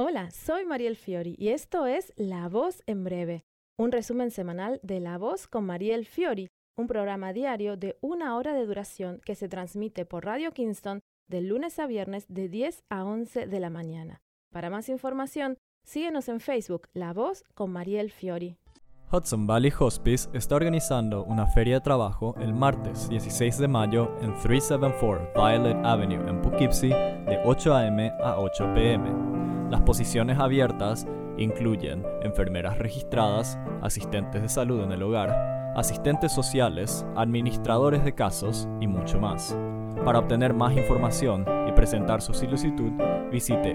Hola, soy Mariel Fiori y esto es La Voz en Breve, un resumen semanal de La Voz con Mariel Fiori, un programa diario de 1 hora de duración que se transmite por Radio Kingston de lunes a viernes de 10 a 11 de la mañana. Para más información, síguenos en Facebook, La Voz con Mariel Fiori. Hudson Valley Hospice está organizando una feria de trabajo el martes 16 de mayo en 374 Violet Avenue en Poughkeepsie de 8 a.m. a 8 p.m. Las posiciones abiertas incluyen enfermeras registradas, asistentes de salud en el hogar, asistentes sociales, administradores de casos y mucho más. Para obtener más información y presentar su solicitud, visite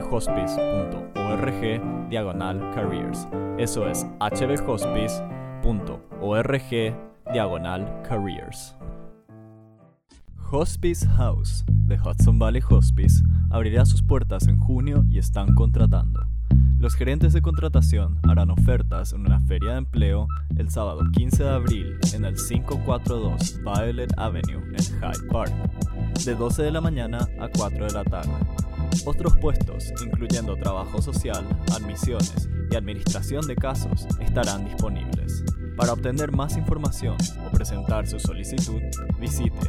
hbhospice.org/careers. Eso es hbhospice.org/careers. Hospice House de Hudson Valley Hospice abrirá sus puertas en junio y están contratando. Los gerentes de contratación harán ofertas en una feria de empleo el sábado 15 de abril en el 542 Violet Avenue en Hyde Park, de 12 de la mañana a 4 de la tarde. Otros puestos, incluyendo trabajo social, admisiones y administración de casos, estarán disponibles. Para obtener más información o presentar su solicitud, visite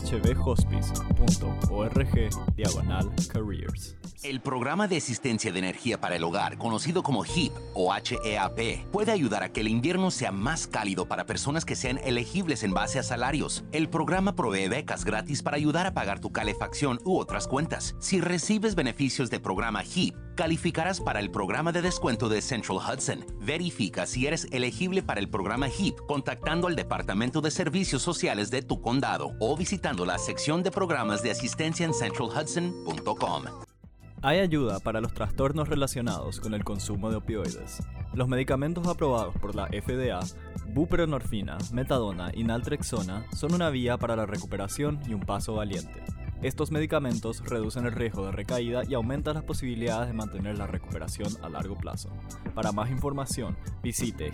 hbhospice.org/careers. El programa de asistencia de energía para el hogar, conocido como HEAP o HEAP, puede ayudar a que el invierno sea más cálido para personas que sean elegibles en base a salarios. El programa provee becas gratis para ayudar a pagar tu calefacción u otras cuentas. Si recibes beneficios del programa HEAP, calificarás para el programa de descuento de Central Hudson. Verifica si eres elegible para el programa HEAP contactando al Departamento de Servicios Sociales de tu condado o visitando la sección de programas de asistencia en centralhudson.com. Hay ayuda para los trastornos relacionados con el consumo de opioides. Los medicamentos aprobados por la FDA, buprenorfina, metadona y naltrexona, son una vía para la recuperación y un paso valiente. Estos medicamentos reducen el riesgo de recaída y aumentan las posibilidades de mantener la recuperación a largo plazo. Para más información, visite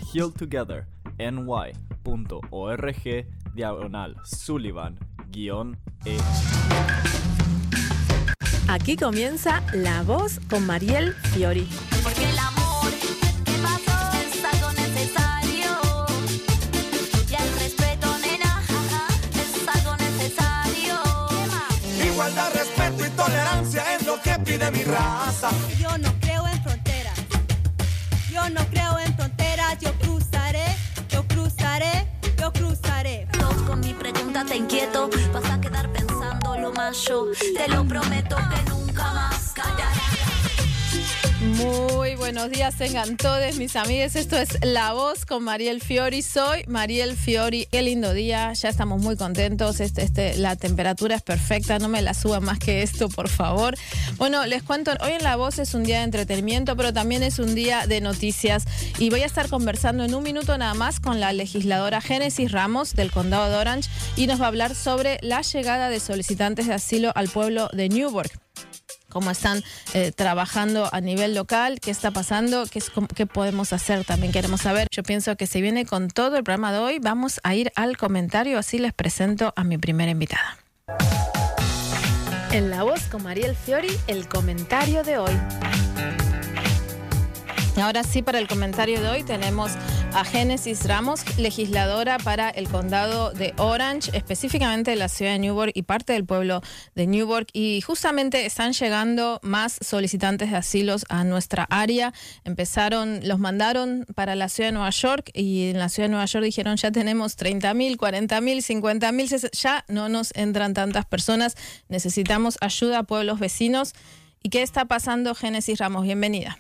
healtogether.org/Sullivan-E. Aquí comienza La Voz con Mariel Fiori. Porque el amor que pasó es algo necesario. Y el respeto, nena, es algo necesario. Igualdad, respeto y tolerancia es lo que pide mi raza. Yo no creo en fronteras. Yo no creo en fronteras. Yo cruzaré, yo cruzaré, yo cruzaré. Dos con mi pregunta te inquieto. Vas a quedar pensando lo más yo. Te lo prometo que nunca más callaré. Muy buenos días, tengan todos mis amigos. Esto es La Voz con Mariel Fiori. Soy Mariel Fiori. Qué lindo día, ya estamos muy contentos. La temperatura es perfecta, no me la suban más que esto, por favor. Bueno, les cuento, hoy en La Voz es un día de entretenimiento, pero también es un día de noticias. Y voy a estar conversando en un minuto nada más con la legisladora Génesis Ramos del condado de Orange y nos va a hablar sobre la llegada de solicitantes de asilo al pueblo de Newburgh. Cómo están trabajando a nivel local, qué está pasando, qué podemos hacer, también queremos saber. Yo pienso que se viene con todo el programa de hoy. Vamos a ir al comentario, así les presento a mi primera invitada. En La Voz con Mariel Fiori, el comentario de hoy. Ahora sí, para el comentario de hoy tenemos a Génesis Ramos, legisladora para el condado de Orange, específicamente de la ciudad de Newburgh y parte del pueblo de Newburgh. Y justamente están llegando más solicitantes de asilos a nuestra área. Los mandaron para la ciudad de Nueva York y en la ciudad de Nueva York dijeron ya tenemos 30,000, 40,000, 50,000, ya no nos entran tantas personas. Necesitamos ayuda a pueblos vecinos. ¿Y qué está pasando, Génesis Ramos? Bienvenida.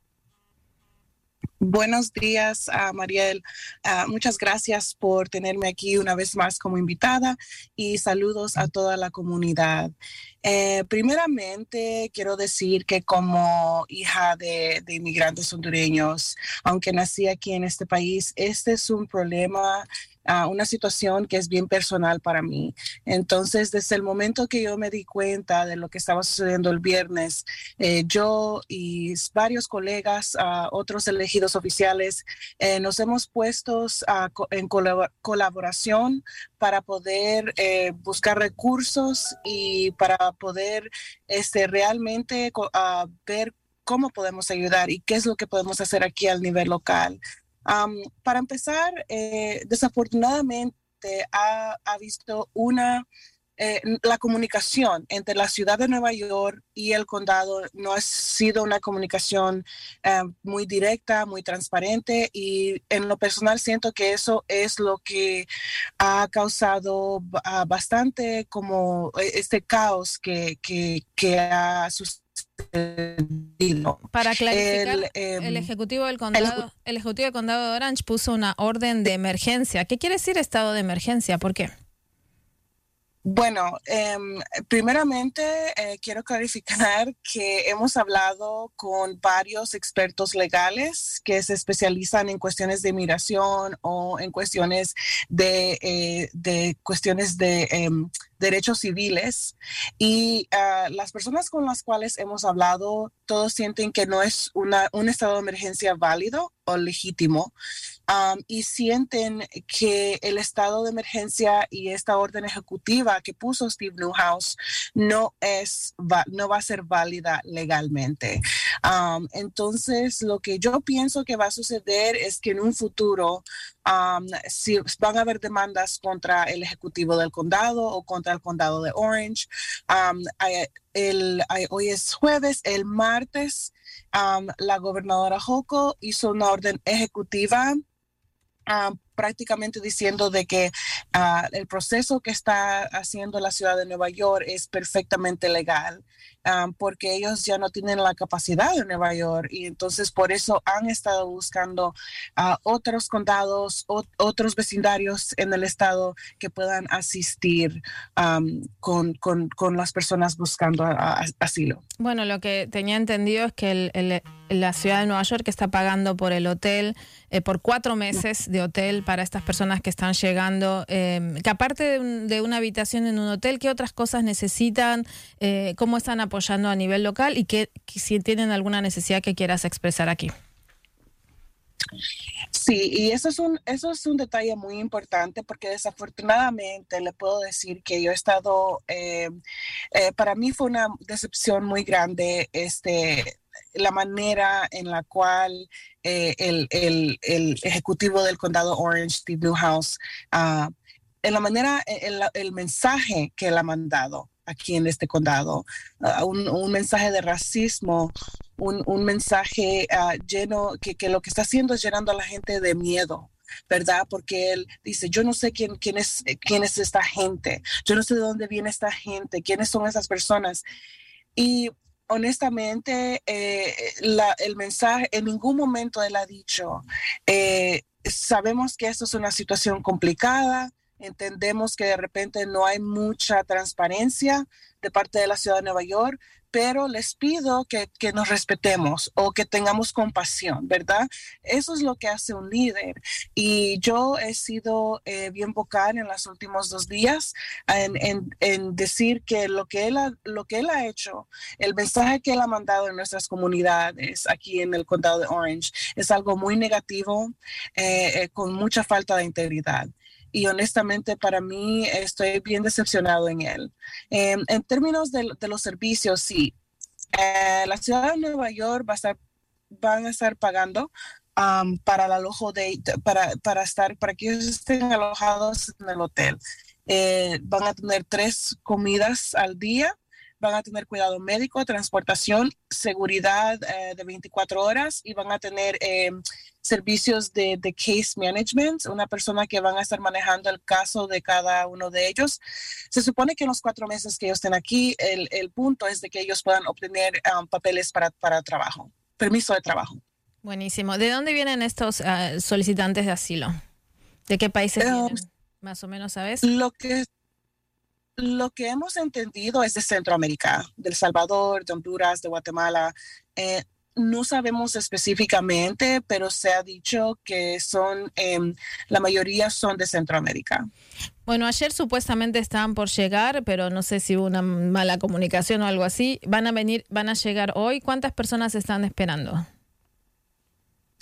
Buenos días, Mariel. Muchas gracias por tenerme aquí una vez más como invitada y saludos a toda la comunidad. Primeramente, quiero decir que como hija de inmigrantes hondureños, aunque nací aquí en este país, este es un problema, una situación que es bien personal para mí. Entonces, desde el momento que yo me di cuenta de lo que estaba sucediendo el viernes, yo y varios colegas, otros elegidos oficiales, nos hemos puesto en colaboración para poder buscar recursos y para poder realmente ver cómo podemos ayudar y qué es lo que podemos hacer aquí al nivel local. Para empezar, desafortunadamente ha visto la comunicación entre la ciudad de Nueva York y el condado no ha sido una comunicación muy directa, muy transparente, y en lo personal siento que eso es lo que ha causado bastante como este caos que ha sucedido. Para clarificar, el Ejecutivo del Condado, el Ejecutivo del Condado de Orange puso una orden de emergencia. ¿Qué quiere decir estado de emergencia? ¿Por qué? Bueno, primeramente quiero clarificar que hemos hablado con varios expertos legales que se especializan en cuestiones de inmigración o en cuestiones de cuestiones de derechos civiles, y las personas con las cuales hemos hablado, todos sienten que no es un estado de emergencia válido o legítimo. Y sienten que el estado de emergencia y esta orden ejecutiva que puso Steve Newhouse no va a ser válida legalmente. Entonces, lo que yo pienso que va a suceder es que en un futuro si van a haber demandas contra el ejecutivo del condado o contra el condado de Orange. Hoy es jueves, el martes la gobernadora Hochul hizo una orden ejecutiva prácticamente diciendo de que el proceso que está haciendo la ciudad de Nueva York es perfectamente legal, porque ellos ya no tienen la capacidad de Nueva York, y entonces por eso han estado buscando otros condados, otros vecindarios en el estado que puedan asistir con las personas buscando asilo. Bueno, lo que tenía entendido es que la ciudad de Nueva York está pagando por el hotel, por 4 meses de hotel para estas personas que están llegando, que aparte de una habitación en un hotel, ¿qué otras cosas necesitan? ¿Cómo están apoyando a nivel local? Y si tienen alguna necesidad que quieras expresar aquí. Sí, y eso es un detalle muy importante, porque desafortunadamente le puedo decir que yo he estado, para mí fue una decepción muy grande la manera en la cual el ejecutivo del condado Orange, Steve Newhouse, en la manera, el mensaje que él ha mandado aquí en este condado, un mensaje de racismo, un mensaje lleno, que lo que está haciendo es llenando a la gente de miedo, ¿verdad? Porque él dice, yo no sé quién es esta gente, yo no sé de dónde viene esta gente, quiénes son esas personas. Y honestamente, el mensaje, en ningún momento él ha dicho, sabemos que esto es una situación complicada, entendemos que de repente no hay mucha transparencia de parte de la ciudad de Nueva York, pero les pido que nos respetemos o que tengamos compasión, ¿verdad? Eso es lo que hace un líder. Y yo he sido bien vocal en los últimos 2 días en decir que lo que él ha hecho, el mensaje que él ha mandado en nuestras comunidades aquí en el condado de Orange, es algo muy negativo, con mucha falta de integridad. Y honestamente, para mí, estoy bien decepcionado en él. En términos de los servicios, sí. La ciudad de Nueva York van a estar pagando para el alojo para que ellos estén alojados en el hotel. Van a tener 3 comidas al día. Van a tener cuidado médico, transportación, seguridad de 24 horas, y van a tener servicios de case management, una persona que van a estar manejando el caso de cada uno de ellos. Se supone que en los 4 meses que ellos estén aquí, el punto es de que ellos puedan obtener papeles para trabajo, permiso de trabajo. Buenísimo. ¿De dónde vienen estos solicitantes de asilo? ¿De qué países vienen? Más o menos, ¿sabes? Lo que hemos entendido es de Centroamérica, de El Salvador, de Honduras, de Guatemala. No sabemos específicamente, pero se ha dicho que la mayoría son de Centroamérica. Bueno, ayer supuestamente estaban por llegar, pero no sé si hubo una mala comunicación o algo así. Van a llegar hoy. ¿Cuántas personas están esperando?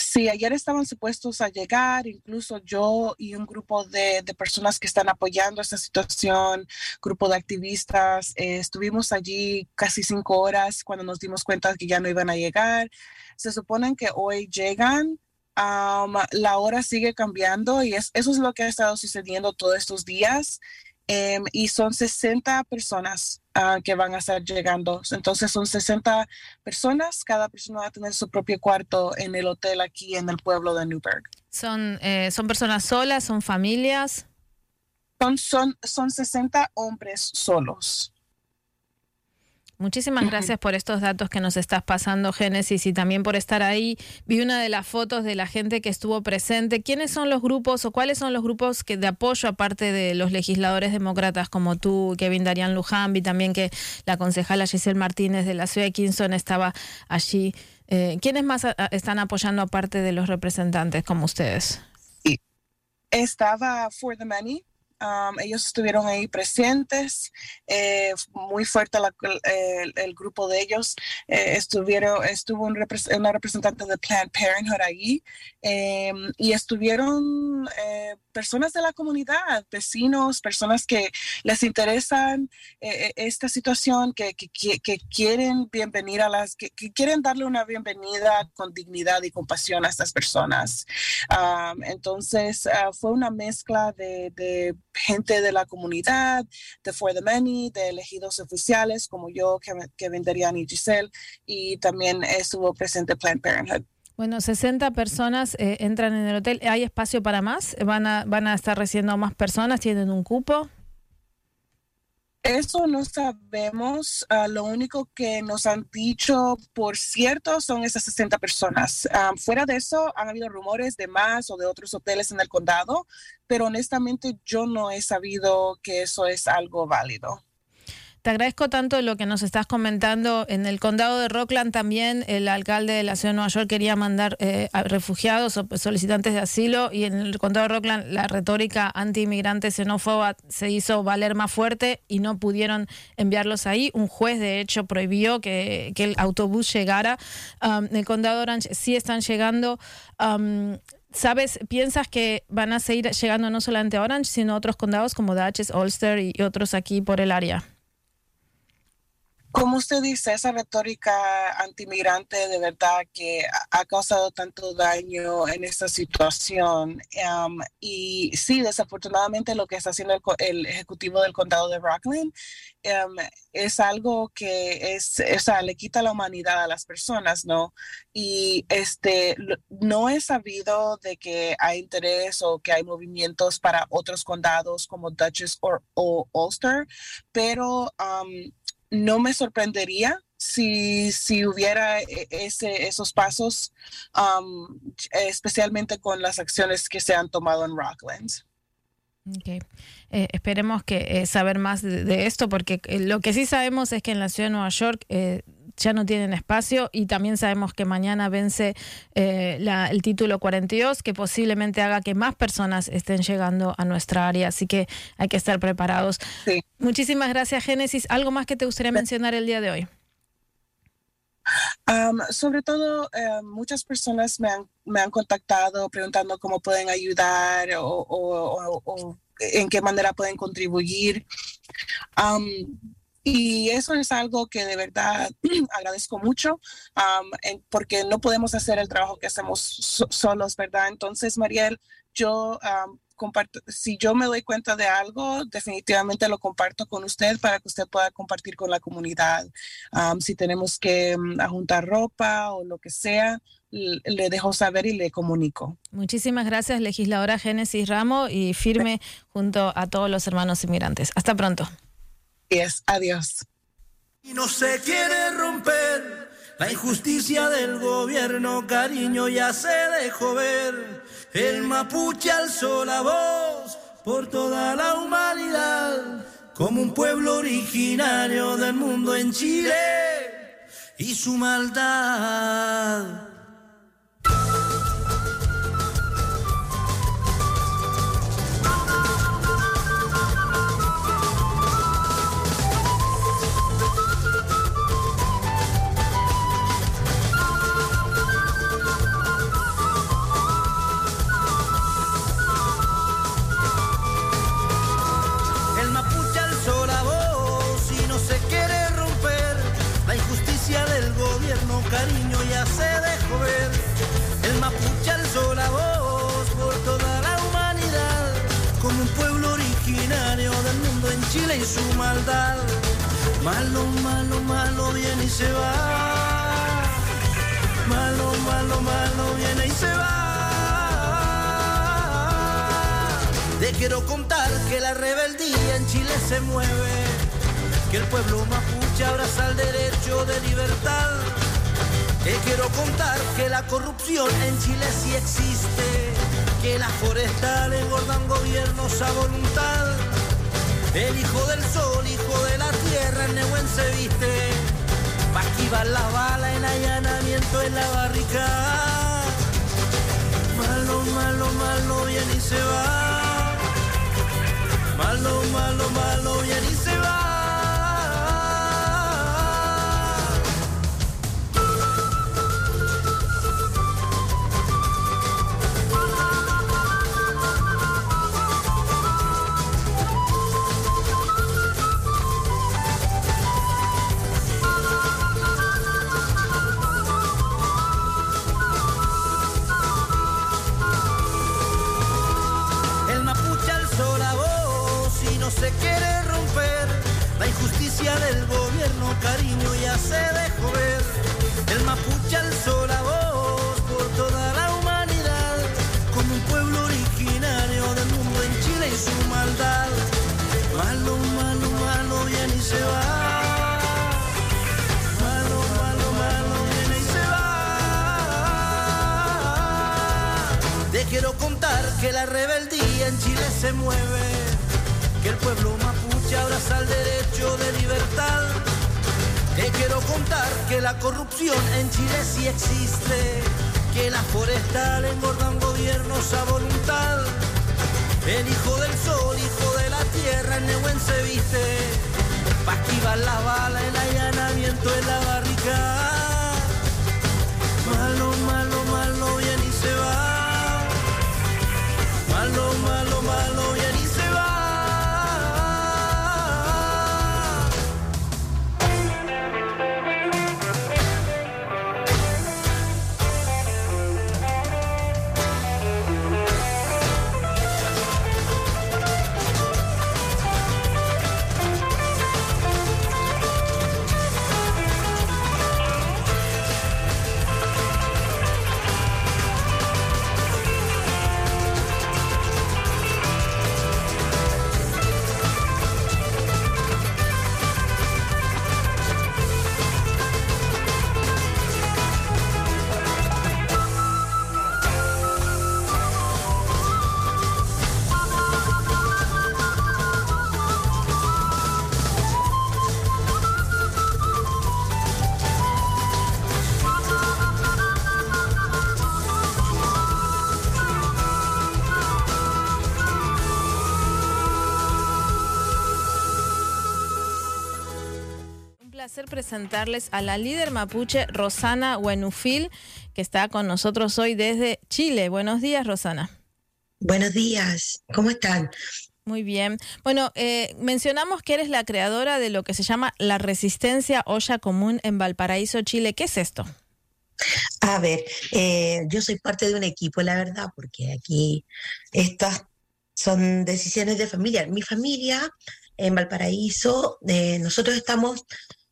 Sí, ayer estaban supuestos a llegar, incluso yo y un grupo de personas que están apoyando esta situación, grupo de activistas, estuvimos allí casi 5 horas cuando nos dimos cuenta que ya no iban a llegar. Se suponen que hoy llegan. La hora sigue cambiando y eso es lo que ha estado sucediendo todos estos días. Y son 60 personas que van a estar llegando. Entonces son 60 personas, cada persona va a tener su propio cuarto en el hotel aquí en el pueblo de Newburgh. ¿Son personas solas, son familias? Son 60 hombres solos. Muchísimas gracias por estos datos que nos estás pasando, Génesis, y también por estar ahí. Vi una de las fotos de la gente que estuvo presente. ¿Quiénes son los grupos o cuáles son los grupos de apoyo, aparte de los legisladores demócratas como tú, Kevin Darian Luján? Vi también que la concejala Giselle Martínez de la ciudad de Kingston estaba allí. ¿Quiénes más están apoyando aparte de los representantes como ustedes? Sí. Estaba For the Many. Ellos estuvieron ahí presentes, muy fuerte el grupo de ellos. Estuvo una representante de Planned Parenthood ahí, y estuvieron personas de la comunidad, vecinos, personas que les interesan esta situación, que quieren que quieren darle una bienvenida con dignidad y compasión a estas personas. Entonces fue una mezcla de gente de la comunidad, de For the Many, de elegidos oficiales como yo, Kevin Darian y Giselle, y también estuvo presente Planned Parenthood. Bueno, 60 personas entran en el hotel. ¿Hay espacio para más? ¿Van a estar recibiendo más personas? ¿Tienen un cupo? Eso no sabemos. Lo único que nos han dicho, por cierto, son esas 60 personas. Fuera de eso, han habido rumores de más o de otros hoteles en el condado, pero honestamente yo no he sabido que eso es algo válido. Te agradezco tanto lo que nos estás comentando. En el condado de Rockland también el alcalde de la ciudad de Nueva York quería mandar a refugiados o solicitantes de asilo, y en el condado de Rockland la retórica anti-inmigrante xenófoba se hizo valer más fuerte y no pudieron enviarlos ahí. Un juez de hecho prohibió que el autobús llegara. En el condado de Orange sí están llegando. ¿Sabes? ¿Piensas que van a seguir llegando no solamente a Orange, sino a otros condados como Dutchess, Ulster y otros aquí por el área? Como usted dice, esa retórica antimigrante de verdad que ha causado tanto daño en esta situación. Y sí, desafortunadamente lo que está haciendo el ejecutivo del condado de Rockland es algo que le quita la humanidad a las personas, ¿no? Y no he sabido de que hay interés o que hay movimientos para otros condados como Dutchess o Ulster, pero no me sorprendería si hubiera esos pasos, especialmente con las acciones que se han tomado en Rockland. Okay. Esperemos que saber más de esto, porque lo que sí sabemos es que en la ciudad de Nueva York ya no tienen espacio, y también sabemos que mañana vence el título 42, que posiblemente haga que más personas estén llegando a nuestra área, así que hay que estar preparados. Sí. Muchísimas gracias, Génesis. ¿Algo más que te gustaría mencionar el día de hoy? Sobre todo, muchas personas me han contactado preguntando cómo pueden ayudar o en qué manera pueden contribuir. Y eso es algo que de verdad agradezco mucho, porque no podemos hacer el trabajo que hacemos solos, ¿verdad? Entonces, Mariel, yo comparto, si yo me doy cuenta de algo, definitivamente lo comparto con usted para que usted pueda compartir con la comunidad. Si tenemos que juntar ropa o lo que sea, le dejo saber y le comunico. Muchísimas gracias, legisladora Génesis Ramos, y firme junto a todos los hermanos inmigrantes. Hasta pronto. Adiós. Y no se quiere romper la injusticia del gobierno, cariño, ya se dejó ver. El mapuche alzó la voz por toda la humanidad, como un pueblo originario del mundo en Chile y su maldad. Chile y su maldad. Malo, malo, malo viene y se va. Malo, malo, malo viene y se va. Te quiero contar que la rebeldía en Chile se mueve, que el pueblo mapuche abraza el derecho de libertad. Te quiero contar que la corrupción en Chile sí existe, que las forestales engordan gobiernos a voluntad. El hijo del sol, hijo de la tierra, en Nehuen se viste, pa' esquivar la bala en allanamiento en la barricada. Malo, malo, malo viene y se va. Malo, malo, malo viene y se va. Se quiere romper la injusticia del gobierno, cariño, ya se dejó ver. El mapuche alzó la voz por toda la humanidad, como un pueblo originario del mundo en Chile y su maldad. Malo, malo, malo viene y se va. Malo, malo, malo viene y se va. Te quiero contar que la rebeldía en Chile se mueve, que el pueblo mapuche abraza el derecho de libertad. Te quiero contar que la corrupción en Chile sí existe, que las forestales engordan gobiernos a voluntad. El hijo del sol, hijo de la tierra, en Nehuen se viste, pa' esquivar la bala, el allanamiento en la barricada. Malo, malo, malo viene y se va. Malo, malo, malo viene y se va. Presentarles a la líder mapuche Rosana Huenufil, que está con nosotros hoy desde Chile. Buenos días, Rosana. Buenos días, ¿cómo están? Muy bien. Bueno, mencionamos que eres la creadora de lo que se llama la Resistencia Olla Común en Valparaíso, Chile. ¿Qué es esto? A ver, yo soy parte de un equipo, la verdad, porque aquí estas son decisiones de familia. Mi familia en Valparaíso, nosotros estamos...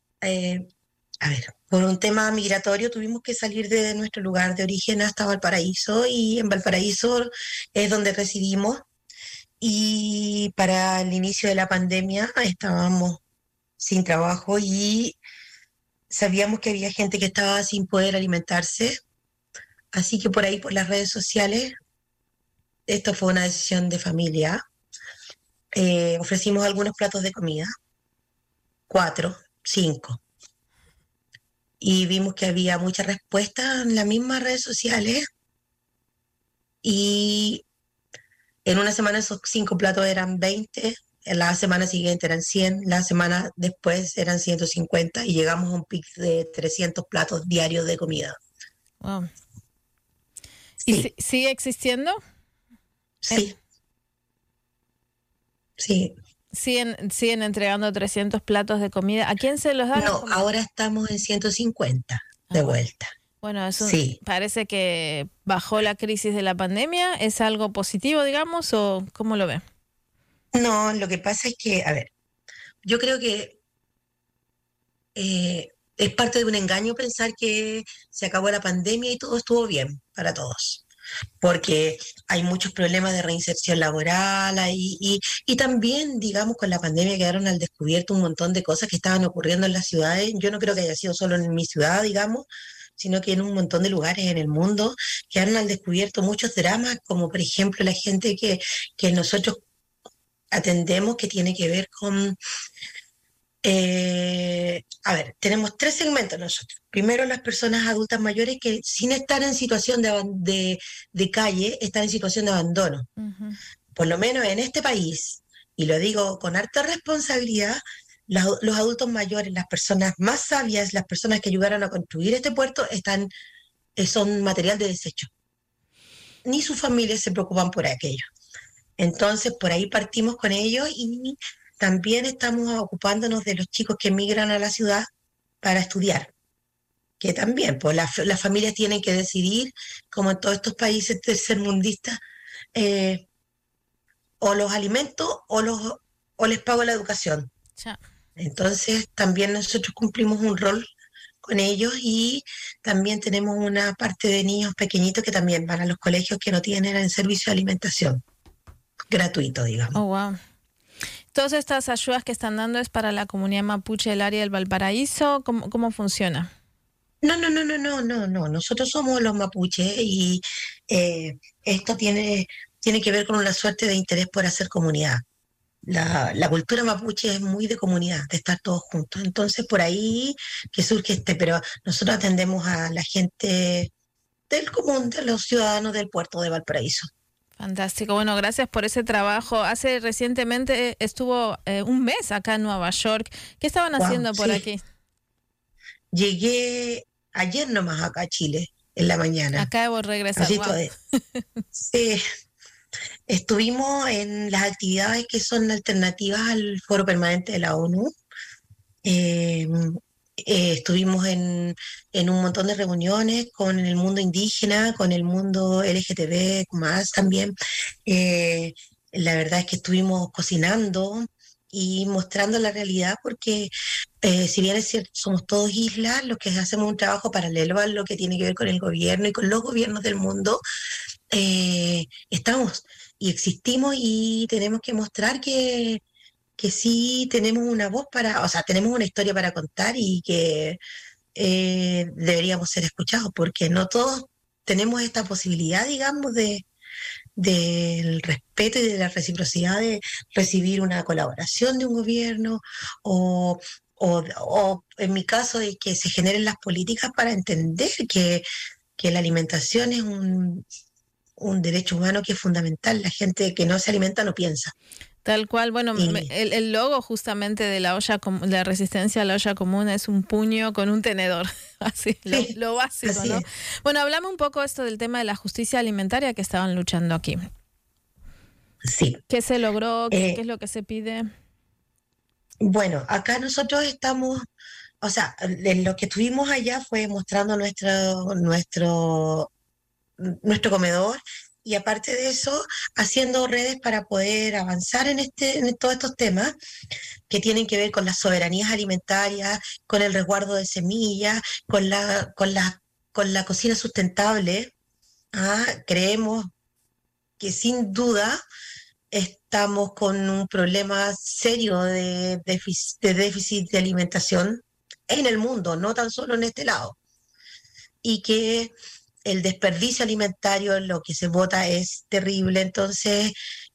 por un tema migratorio tuvimos que salir de nuestro lugar de origen hasta Valparaíso, y en Valparaíso es donde residimos, y para el inicio de la pandemia estábamos sin trabajo y sabíamos que había gente que estaba sin poder alimentarse, así que por ahí, por las redes sociales, esto fue una decisión de familia. Ofrecimos algunos platos de comida, 4, 5. Y vimos que había mucha respuesta en las mismas redes sociales. Y en una semana esos 5 platos eran 20, en la semana siguiente eran 100, la semana después eran 150 y llegamos a un pic de 300 platos diarios de comida. Wow. Sí. ¿Y sigue existiendo? Sí. Sí. ¿Siguen entregando 300 platos de comida? ¿A quién se los dan? No, ahora estamos en 150 de vuelta. Bueno, eso Sí. parece que bajó la crisis de la pandemia. ¿Es algo positivo, digamos, o cómo lo ve? No, lo que pasa es que, a ver, yo creo que es parte de un engaño pensar que se acabó la pandemia y todo estuvo bien para todos, porque hay muchos problemas de reinserción laboral y también, digamos, con la pandemia quedaron al descubierto un montón de cosas que estaban ocurriendo en las ciudades. Yo no creo que haya sido solo en mi ciudad, digamos, sino que en un montón de lugares en el mundo quedaron al descubierto muchos dramas, como por ejemplo la gente que nosotros atendemos, que tiene que ver con... a ver, tenemos 3 segmentos nosotros. Primero, las personas adultas mayores que sin estar en situación de calle, están en situación de abandono. Ujú. Por lo menos en este país, y lo digo con harta responsabilidad, los adultos mayores, las personas más sabias, las personas que ayudaron a construir este puerto, son material de desecho. Ni sus familias se preocupan por aquello. Entonces, por ahí partimos con ellos y también estamos ocupándonos de los chicos que emigran a la ciudad para estudiar, que también, pues las familias tienen que decidir, como en todos estos países tercermundistas, o los alimento o les pago la educación. Ya. Entonces, también nosotros cumplimos un rol con ellos y también tenemos una parte de niños pequeñitos que también van a los colegios que no tienen el servicio de alimentación gratuito, digamos. Oh, wow. Todas estas ayudas que están dando es para la comunidad mapuche del área del Valparaíso. ¿Cómo funciona? No. Nosotros somos los mapuches y esto tiene que ver con una suerte de interés por hacer comunidad. La cultura mapuche es muy de comunidad, de estar todos juntos. Entonces, por ahí que surge pero nosotros atendemos a la gente del común, de los ciudadanos del puerto de Valparaíso. Fantástico. Bueno, gracias por ese trabajo. Recientemente estuvo un mes acá en Nueva York. ¿Qué estaban haciendo por aquí? Llegué ayer nomás acá a Chile, en la mañana. Acabo de regresar. Wow. Sí. Estuvimos en las actividades que son alternativas al Foro Permanente de la ONU. Estuvimos en un montón de reuniones con el mundo indígena, con el mundo LGTB más también. La verdad es que estuvimos cocinando y mostrando la realidad porque si bien es cierto, somos todos islas, los que hacemos un trabajo paralelo a lo que tiene que ver con el gobierno y con los gobiernos del mundo, estamos y existimos y tenemos que mostrar que sí tenemos una voz tenemos una historia para contar y que deberíamos ser escuchados, porque no todos tenemos esta posibilidad, digamos, del respeto y de la reciprocidad de recibir una colaboración de un gobierno o en mi caso, de que se generen las políticas para entender que la alimentación es un derecho humano que es fundamental. La gente que no se alimenta no piensa. Tal cual, bueno, el logo justamente de la olla, la resistencia a la olla común es un puño con un tenedor, así, Sí, lo básico, así ¿no? es. Bueno, hablamos un poco esto del tema de la justicia alimentaria que estaban luchando aquí. Sí. ¿Qué se logró? ¿Qué es lo que se pide? Bueno, acá nosotros estamos, o sea, lo que estuvimos allá fue mostrando nuestro comedor y aparte de eso, haciendo redes para poder avanzar en todos estos temas que tienen que ver con las soberanías alimentarias, con el resguardo de semillas, con la cocina sustentable. Creemos que sin duda estamos con un problema serio de déficit de alimentación en el mundo, no tan solo en este lado. Y que el desperdicio alimentario, lo que se bota es terrible. Entonces,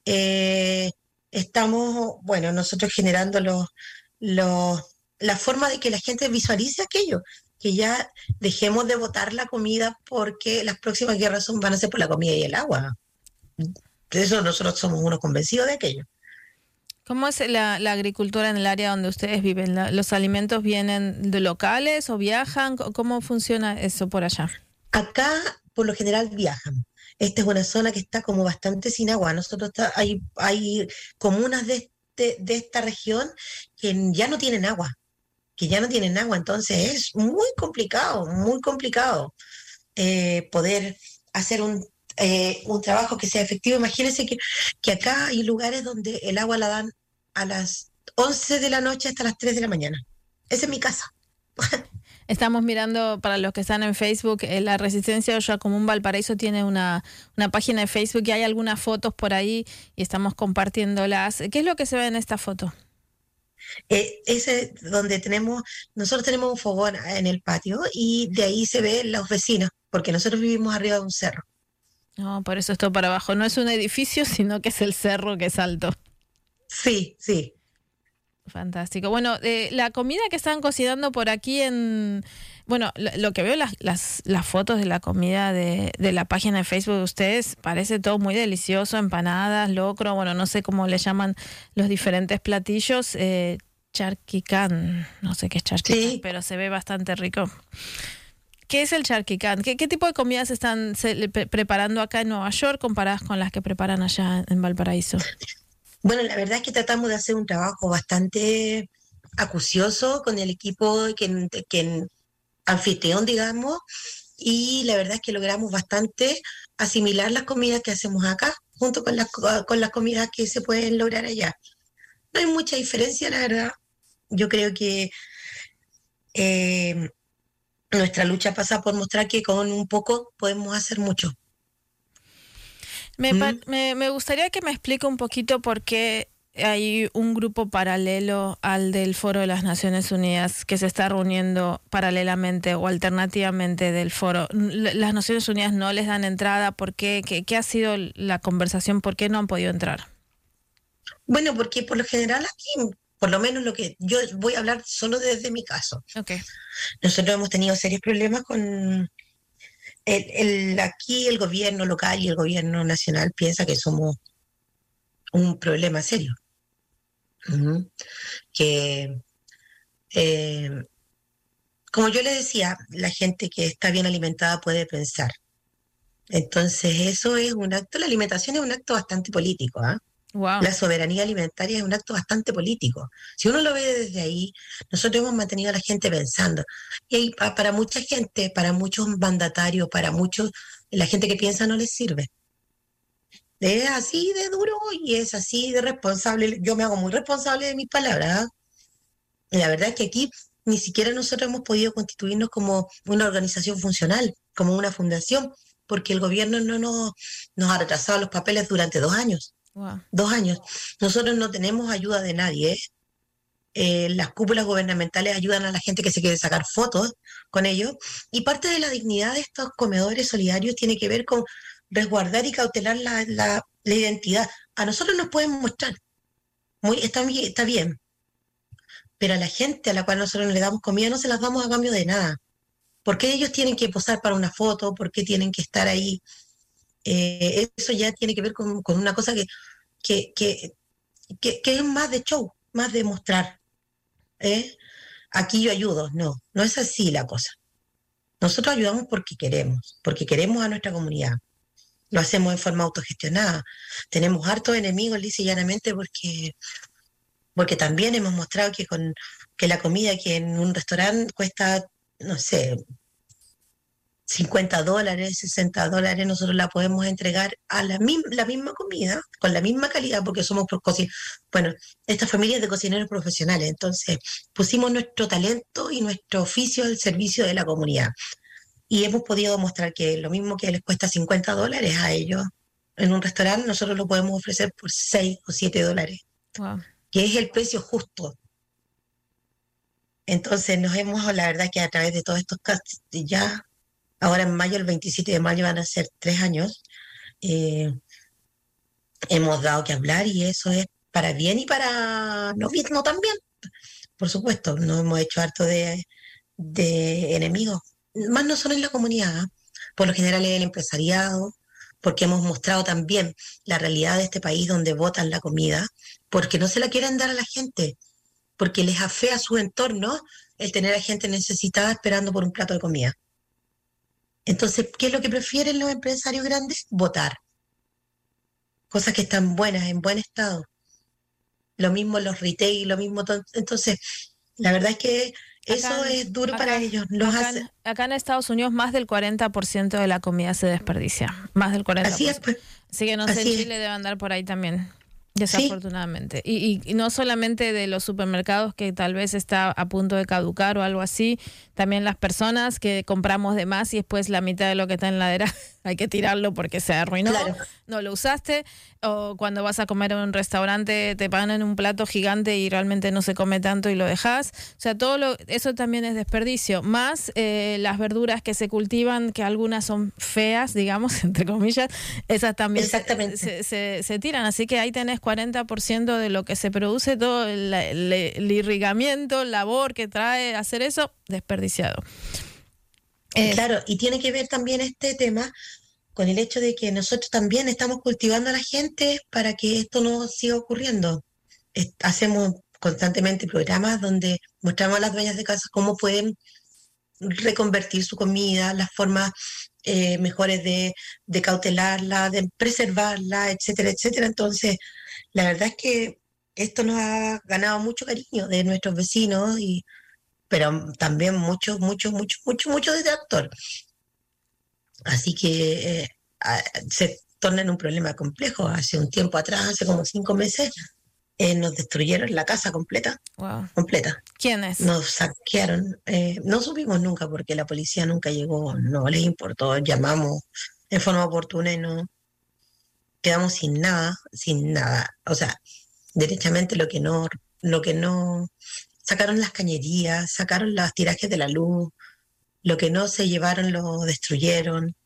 estamos, bueno, nosotros generando la forma de que la gente visualice aquello, que ya dejemos de botar la comida porque las próximas guerras van a ser por la comida y el agua. De eso nosotros somos unos convencidos de aquello. ¿Cómo es la agricultura en el área donde ustedes viven? ¿Los alimentos vienen de locales o viajan? ¿Cómo funciona eso por allá? Acá, por lo general, viajan. Esta es una zona que está como bastante sin agua. Nosotros hay comunas de esta región que ya no tienen agua, entonces es muy complicado poder hacer un trabajo que sea efectivo. Imagínense que acá hay lugares donde el agua la dan a las 11 de la noche hasta las 3 de la mañana. Esa es mi casa. Estamos mirando, para los que están en Facebook, la Resistencia Olla Común Valparaíso tiene una página de Facebook y hay algunas fotos por ahí y estamos compartiéndolas. ¿Qué es lo que se ve en esta foto? Ese donde nosotros tenemos un fogón en el patio y de ahí se ven los vecinos, porque nosotros vivimos arriba de un cerro. No, por eso esto para abajo. No es un edificio, sino que es el cerro que es alto. Sí, sí. Fantástico. Bueno, la comida que están cocinando por aquí bueno, lo que veo, las fotos de la comida de la página de Facebook de ustedes, parece todo muy delicioso, empanadas, locro, bueno, no sé cómo le llaman los diferentes platillos, charquicán, no sé qué es charquicán, sí, pero se ve bastante rico. ¿Qué es el charquicán? ¿Qué tipo de comidas están preparando acá en Nueva York comparadas con las que preparan allá en Valparaíso? Bueno, la verdad es que tratamos de hacer un trabajo bastante acucioso con el equipo que anfitrión, digamos, y la verdad es que logramos bastante asimilar las comidas que hacemos acá junto con las comidas que se pueden lograr allá. No hay mucha diferencia, la verdad. Yo creo que nuestra lucha pasa por mostrar que con un poco podemos hacer mucho. Me gustaría que me explique un poquito por qué hay un grupo paralelo al del Foro de las Naciones Unidas que se está reuniendo paralelamente o alternativamente del foro. Las Naciones Unidas no les dan entrada. ¿Por qué? ¿Qué ha sido la conversación? ¿Por qué no han podido entrar? Bueno, porque por lo general aquí, por lo menos lo que yo voy a hablar solo desde mi caso. Okay. Nosotros hemos tenido serios problemas con... Aquí el gobierno local y el gobierno nacional piensa que somos un problema serio. Que, como yo le decía, la gente que está bien alimentada puede pensar. Entonces eso es un acto, la alimentación es un acto bastante político, ¿eh? Wow. La soberanía alimentaria es un acto bastante político. Si uno lo ve desde ahí, nosotros hemos mantenido a la gente pensando. Y ahí, para mucha gente, para muchos mandatarios, para muchos, la gente que piensa no les sirve. Es así de duro y es así de responsable. Yo me hago muy responsable de mis palabras, ¿eh? Y la verdad es que aquí ni siquiera nosotros hemos podido constituirnos como una organización funcional, como una fundación, porque el gobierno no nos ha retrasado los papeles durante 2 años. Wow. 2 años. Nosotros no tenemos ayuda de nadie. Las cúpulas gubernamentales ayudan a la gente que se quiere sacar fotos con ellos. Y parte de la dignidad de estos comedores solidarios tiene que ver con resguardar y cautelar la identidad. A nosotros nos pueden mostrar. Está bien. Pero a la gente a la cual nosotros le damos comida no se las damos a cambio de nada. ¿Por qué ellos tienen que posar para una foto? ¿Por qué tienen que estar ahí? Eso ya tiene que ver con una cosa que es más de show, más de mostrar. Aquí yo ayudo. No es así la cosa. Nosotros ayudamos porque queremos a nuestra comunidad. Lo hacemos en forma autogestionada. Tenemos hartos enemigos, lisa y llanamente, porque también hemos mostrado que la comida que en un restaurante cuesta, no sé, $50, $60, nosotros la podemos entregar a la misma comida, con la misma calidad, porque somos bueno, esta familia es de cocineros profesionales, entonces pusimos nuestro talento y nuestro oficio al servicio de la comunidad. Y hemos podido mostrar que lo mismo que les cuesta $50 a ellos en un restaurante, nosotros lo podemos ofrecer por $6 o $7. Wow. Que es el precio justo. Entonces la verdad que a través de todos estos casos, ya ahora en mayo, el 27 de mayo van a ser 3 años, hemos dado que hablar y eso es para bien y para no también. Por supuesto, nos hemos hecho harto de enemigos, más no solo en la comunidad, ¿eh? Por lo general es el empresariado, porque hemos mostrado también la realidad de este país donde botan la comida, porque no se la quieren dar a la gente, porque les afea su entorno el tener a gente necesitada esperando por un plato de comida. Entonces, ¿qué es lo que prefieren los empresarios grandes? Botar. Cosas que están buenas, en buen estado. Lo mismo los retail, lo mismo todo. Entonces, la verdad es que eso es duro para ellos. Acá en Estados Unidos más del 40% de la comida se desperdicia. Más del 40%. Así es, pues. Así que no sé, en Chile debe andar por ahí también. Desafortunadamente. Y no solamente de los supermercados que tal vez está a punto de caducar o algo así, también las personas que compramos de más y después la mitad de lo que está en la heladera hay que tirarlo porque se arruinó, Claro. no lo usaste, o cuando vas a comer en un restaurante te pagan un plato gigante y realmente no se come tanto y lo dejas. O sea, eso también es desperdicio. Más las verduras que se cultivan, que algunas son feas, digamos, entre comillas, esas también Exactamente. se tiran. Así que ahí tenés 40% de lo que se produce, todo el irrigamiento, el labor que trae hacer eso, desperdiciado. Claro, y tiene que ver también este tema con el hecho de que nosotros también estamos cultivando a la gente para que esto no siga ocurriendo. Hacemos constantemente programas donde mostramos a las dueñas de casa cómo pueden reconvertir su comida, las formas mejores de cautelarla, de preservarla, etcétera, etcétera. Entonces, la verdad es que esto nos ha ganado mucho cariño de nuestros vecinos, pero también mucho detractor. Así que se torna en un problema complejo. Hace un tiempo atrás, hace como 5 meses, nos destruyeron la casa completa. Wow. Completa. ¿Quiénes? Nos saquearon. No supimos nunca porque la policía nunca llegó, no les importó. Llamamos en forma oportuna y no quedamos sin nada. O sea, derechamente lo que no sacaron las cañerías, sacaron los tirajes de la luz, lo que no se llevaron lo destruyeron.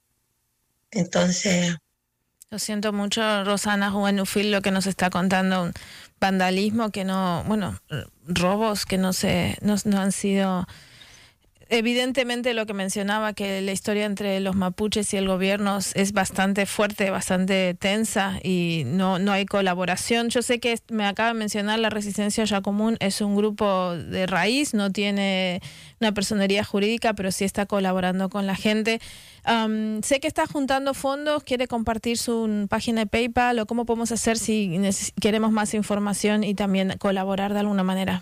Entonces, Lo siento mucho, Rosana Buenufil, lo que nos está contando, un vandalismo que no, bueno, robos que no han sido. Evidentemente lo que mencionaba, que la historia entre los mapuches y el gobierno es bastante fuerte, bastante tensa y no hay colaboración. Yo sé que me acaba de mencionar la Resistencia Yacomún, es un grupo de raíz, no tiene una personería jurídica, pero sí está colaborando con la gente. Sé que está juntando fondos, quiere compartir su página de PayPal o cómo podemos hacer si queremos más información y también colaborar de alguna manera.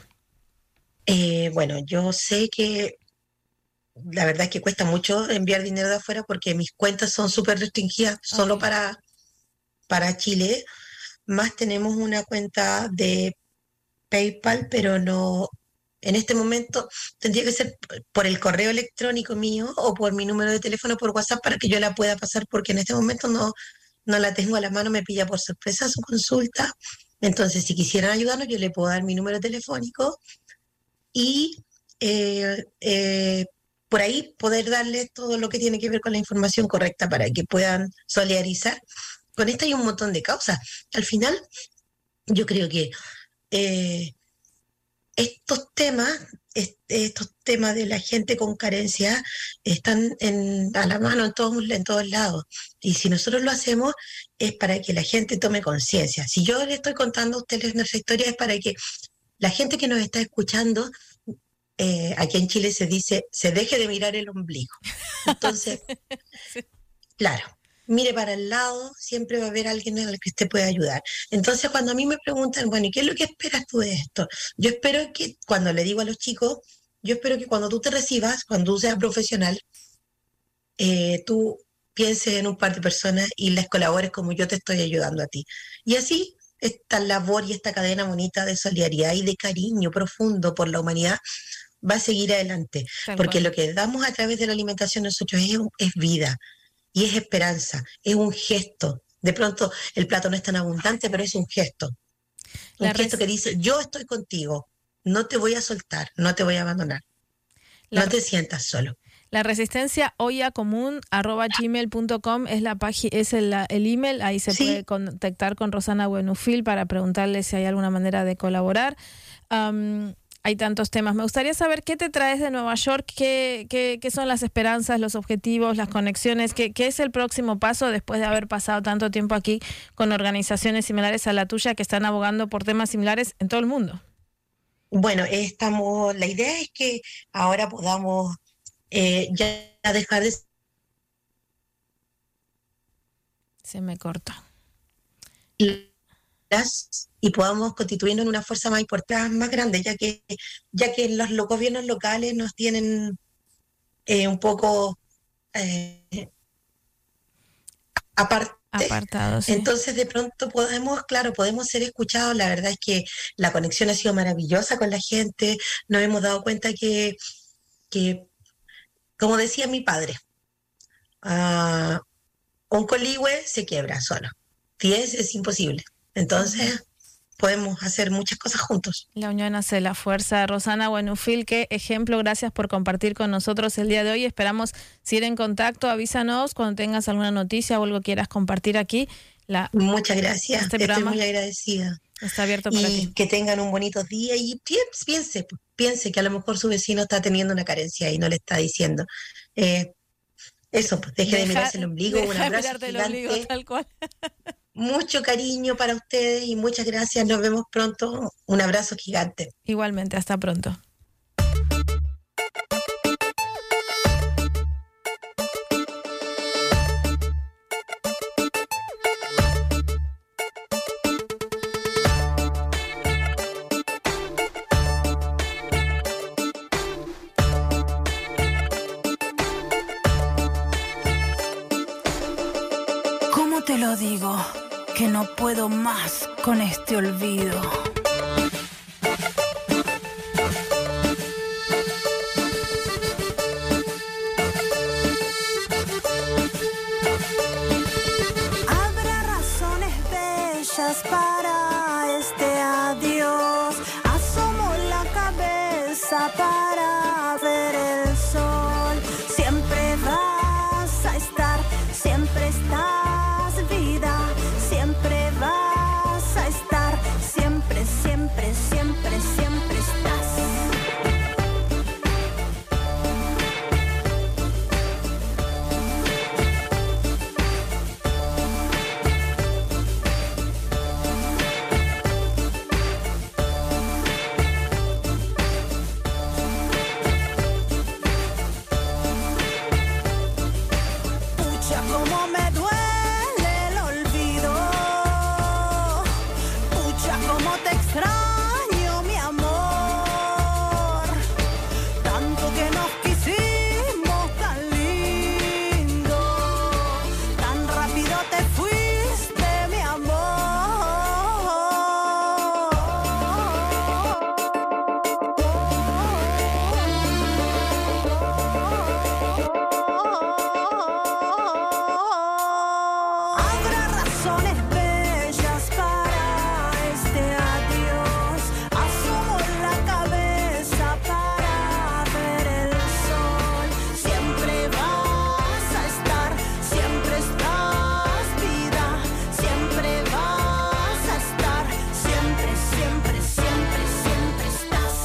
bueno, yo sé que la verdad es que cuesta mucho enviar dinero de afuera porque mis cuentas son súper restringidas solo para Chile, más tenemos una cuenta de PayPal, pero no, en este momento tendría que ser por el correo electrónico mío o por mi número de teléfono por WhatsApp para que yo la pueda pasar, porque en este momento no la tengo a la mano, me pilla por sorpresa su consulta. Entonces, si quisieran ayudarnos, yo le puedo dar mi número telefónico y por ahí poder darles todo lo que tiene que ver con la información correcta para que puedan solidarizar. Con esto hay un montón de causas. Al final, yo creo que estos temas de la gente con carencia están a la mano en todos lados. Y si nosotros lo hacemos es para que la gente tome conciencia. Si yo le estoy contando a ustedes nuestra historia es para que la gente que nos está escuchando, aquí en Chile se dice, se deje de mirar el ombligo. Entonces, Sí. claro, mire para el lado, siempre va a haber alguien al que usted pueda ayudar. Entonces, cuando a mí me preguntan, bueno, ¿y qué es lo que esperas tú de esto? Yo espero que, cuando le digo a los chicos, yo espero que cuando tú te recibas, cuando tú seas profesional, tú pienses en un par de personas y les colabores como yo te estoy ayudando a ti. Y así, esta labor y esta cadena bonita de solidaridad y de cariño profundo por la humanidad va a seguir adelante, Tal porque cual. lo que damos a través de la alimentación nosotros es vida y es esperanza, es un gesto. De pronto el plato no es tan abundante, pero es un gesto. Un gesto que dice, yo estoy contigo, no te voy a soltar, no te voy a abandonar, no te sientas solo. La resistencia ollacomún@gmail.com es la página, es el email, ahí se puede contactar con Rosana Buenufil para preguntarle si hay alguna manera de colaborar. Hay tantos temas. Me gustaría saber qué te traes de Nueva York, qué son las esperanzas, los objetivos, las conexiones, qué es el próximo paso después de haber pasado tanto tiempo aquí con organizaciones similares a la tuya que están abogando por temas similares en todo el mundo. Bueno, la idea es que ahora podamos ya dejar de... Se me cortó. Y podamos constituirnos en una fuerza más importante, más grande, ya que los gobiernos locales nos tienen un poco Apartados, sí. Entonces de pronto podemos ser escuchados. La verdad es que la conexión ha sido maravillosa con la gente. Nos hemos dado cuenta que como decía mi padre, un coligüe se quiebra solo. 10 es imposible. Entonces podemos hacer muchas cosas juntos. La unión hace la fuerza. Rosana Buenufil, qué ejemplo. Gracias por compartir con nosotros el día de hoy. Esperamos seguir en contacto. Avísanos cuando tengas alguna noticia o algo quieras compartir aquí. Muchas gracias. Estoy muy agradecida. Está abierto para ti. Y que tengan un bonito día y piense que a lo mejor su vecino está teniendo una carencia y no le está diciendo. Eso, pues deje de mirarse el ombligo. Un abrazo gigante. El ombligo, tal cual. Mucho cariño para ustedes y muchas gracias. Nos vemos pronto. Un abrazo gigante. Igualmente, hasta pronto. ¿Cómo te lo digo? Que no puedo más con este olvido. Habrá razones bellas para este adiós. Asomo la cabeza para ver el sol. Siempre vas a estar, siempre estás. Siempre vas a estar, siempre, siempre, siempre, siempre estás. Pucha, cómo me duele. Extraño mi amor, tanto que nos quisimos tan lindo, tan rápido te fuiste mi Habrá razones bellas para este adiós. Asomo la cabeza para ver el sol. Siempre vas a estar, siempre estás, vida. Siempre vas a estar, siempre, siempre, siempre, siempre estás.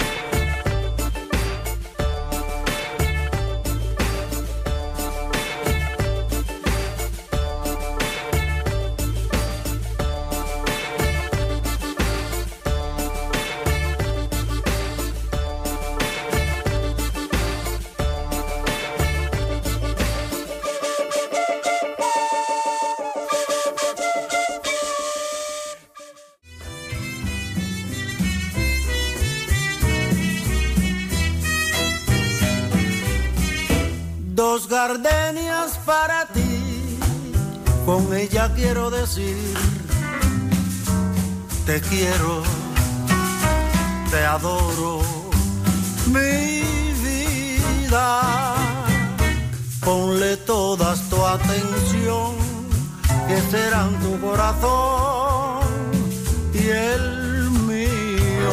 Dos gardenias para ti, con ella quiero decir, te quiero, te adoro, mi vida. Ponle toda tu atención, que serán tu corazón y el mío.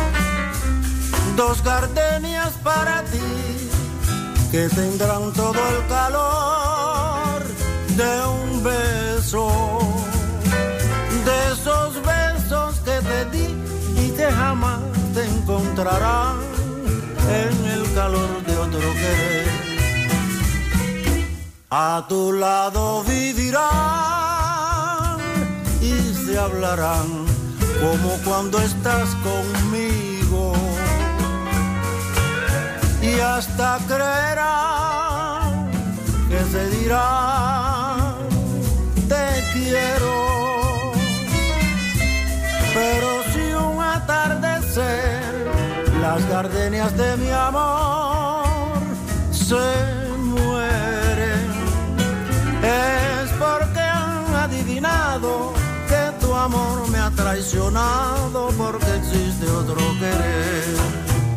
Dos gardenias para ti, que tendrán todo el calor de un beso, de esos besos que te di y que jamás te encontrarán en el calor de otro querer. A tu lado vivirán y se hablarán como cuando estás conmigo. Y hasta creerán que se dirán te quiero. Pero si un atardecer las gardenias de mi amor se mueren, es porque han traicionado porque existe otro querer.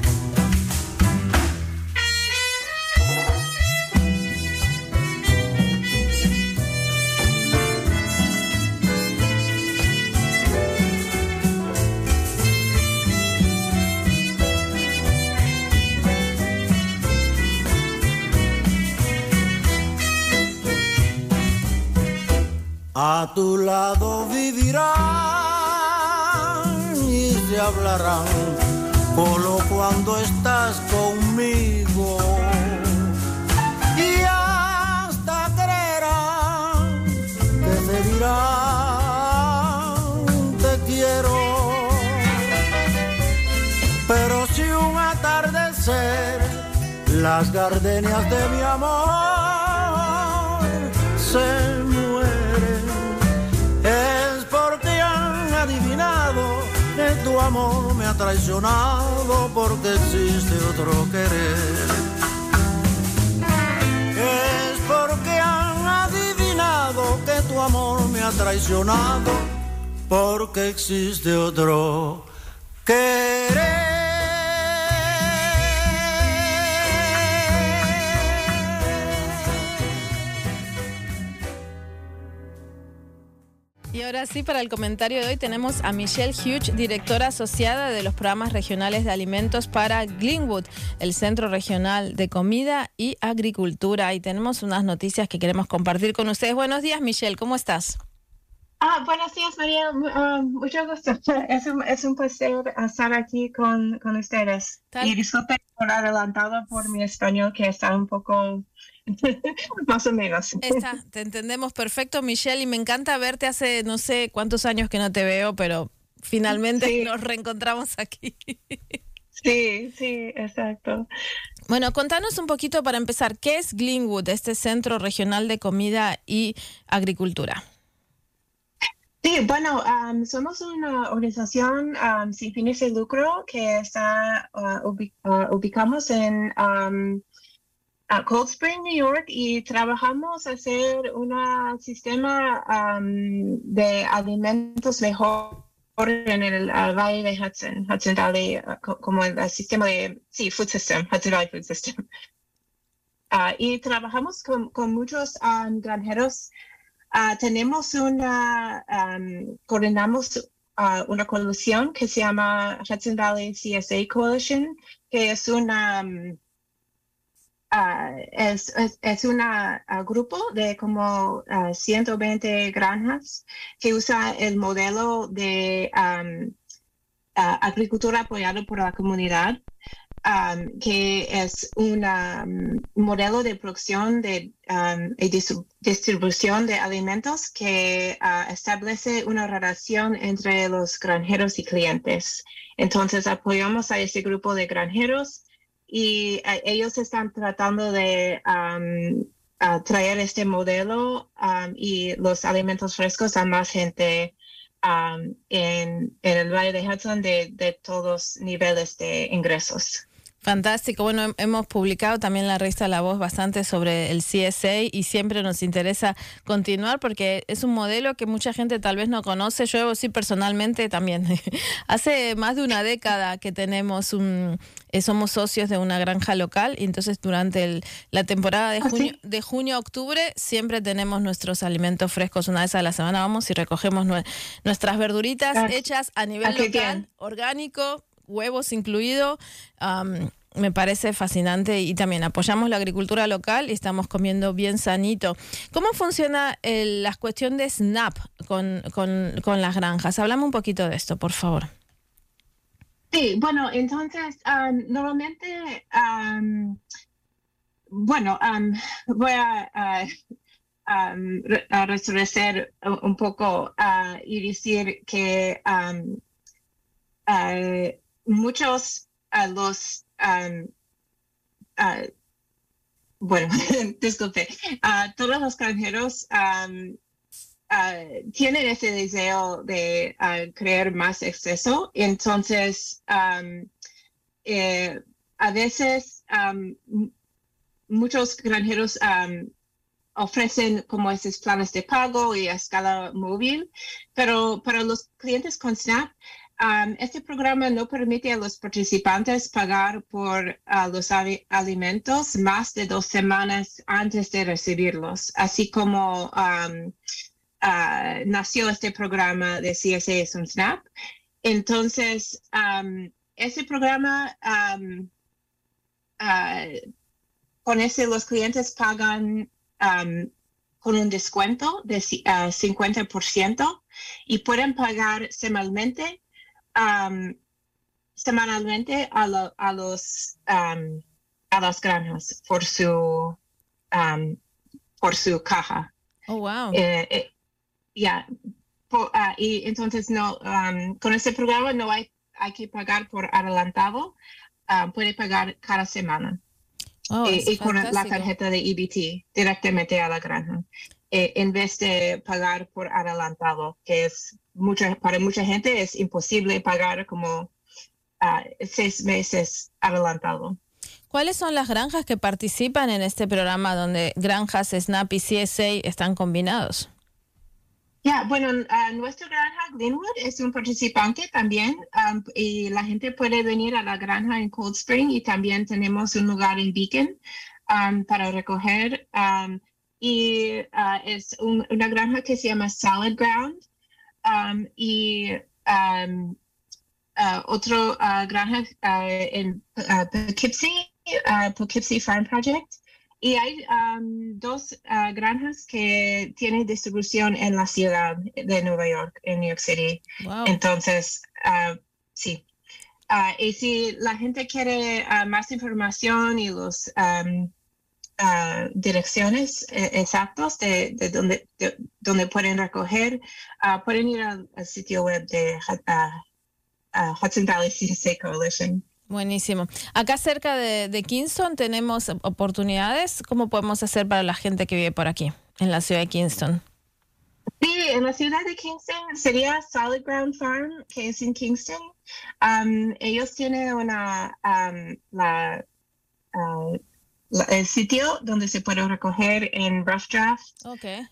A tu lado vivirán y se hablarán solo cuando estás conmigo. Y hasta creerán que se dirán te quiero. Pero si un atardecer las gardenias de mi amor se es porque han adivinado que tu amor me ha traicionado porque existe otro querer. Es porque han adivinado que tu amor me ha traicionado porque existe otro querer. Y ahora sí, para el comentario de hoy tenemos a Michelle Hughes, directora asociada de los programas regionales de alimentos para Glenwood, el Centro Regional de Comida y Agricultura. Y tenemos unas noticias que queremos compartir con ustedes. Buenos días, Michelle, ¿cómo estás? Buenos días, María. Mucho gusto. Es un placer estar aquí con ustedes. Y disculpen por adelantado por mi español, que está un poco más o menos. Te entendemos perfecto, Michelle, y me encanta verte. Hace no sé cuántos años que no te veo, pero finalmente nos reencontramos aquí. Sí, exacto. Bueno, contanos un poquito para empezar, ¿qué es Glenwood, este Centro Regional de Comida y Agricultura? Sí, bueno, somos una organización sin fines de lucro que está ubicamos en Cold Spring, New York, y trabajamos a hacer un sistema de alimentos mejor en el Valle de Hudson Valley, como el sistema de, Food System, Hudson Valley Food System. Y trabajamos con muchos granjeros. Coordinamos una coalición que se llama Hudson Valley CSA Coalition, que es un grupo de como 120 granjas que usa el modelo de agricultura apoyado por la comunidad, que es un modelo de producción y distribución de alimentos que establece una relación entre los granjeros y clientes. Entonces apoyamos a ese grupo de granjeros y ellos están tratando de traer este modelo y los alimentos frescos a más gente en el Valle de Hudson de todos niveles de ingresos. Fantástico. Bueno, hemos publicado también en la revista La Voz bastante sobre el CSA y siempre nos interesa continuar porque es un modelo que mucha gente tal vez no conoce. Yo sí personalmente también. Hace más de una década que tenemos somos socios de una granja local y entonces durante la temporada de junio a octubre siempre tenemos nuestros alimentos frescos. Una vez a la semana vamos y recogemos nuestras verduritas hechas a nivel local, orgánico, huevos incluido. Me parece fascinante y también apoyamos la agricultura local y estamos comiendo bien sanito. ¿Cómo funciona la cuestión de SNAP con las granjas? Hablame un poquito de esto, por favor. Sí, bueno, entonces normalmente, voy a restablecer un poco y decir que muchos los disculpe, todos los granjeros tienen ese deseo de crear más exceso, entonces a veces muchos granjeros ofrecen como esos planes de pago y a escala móvil, pero para los clientes con SNAP, este programa no permite a los participantes pagar por los alimentos más de 2 semanas antes de recibirlos, así como nació este programa de CSA es un SNAP. Entonces, ese programa, con ese los clientes pagan con un descuento de 50% y pueden pagar semanalmente a las granjas por su caja. Oh, wow. Y entonces no, con este programa no hay que pagar por adelantado, puede pagar cada semana. Oh, y con la fantástico. tarjeta de EBT directamente a la granja, en vez de pagar por adelantado, que es para mucha gente es imposible pagar como 6 meses adelantado. ¿Cuáles son las granjas que participan en este programa donde granjas, SNAP y CSA están combinados? Bueno, nuestra granja Glenwood es un participante también, y la gente puede venir a la granja en Cold Spring, y también tenemos un lugar en Beacon para recoger, y es una granja que se llama Solid Ground, y otro granja en Poughkeepsie Farm Project. Y hay 2 granjas que tienen distribución en la ciudad de Nueva York, en New York City. Wow. Entonces, sí. Y si la gente quiere más información y los direcciones exactos de donde pueden recoger, pueden ir al sitio web de Hudson Valley CSA Coalition. Buenísimo. Acá cerca de Kingston tenemos oportunidades. ¿Cómo podemos hacer para la gente que vive por aquí, en la ciudad de Kingston? Sí, en la ciudad de Kingston sería Solid Ground Farm, que es en Kingston. Ellos tienen el sitio donde se puede recoger en Rough Draft. Okay.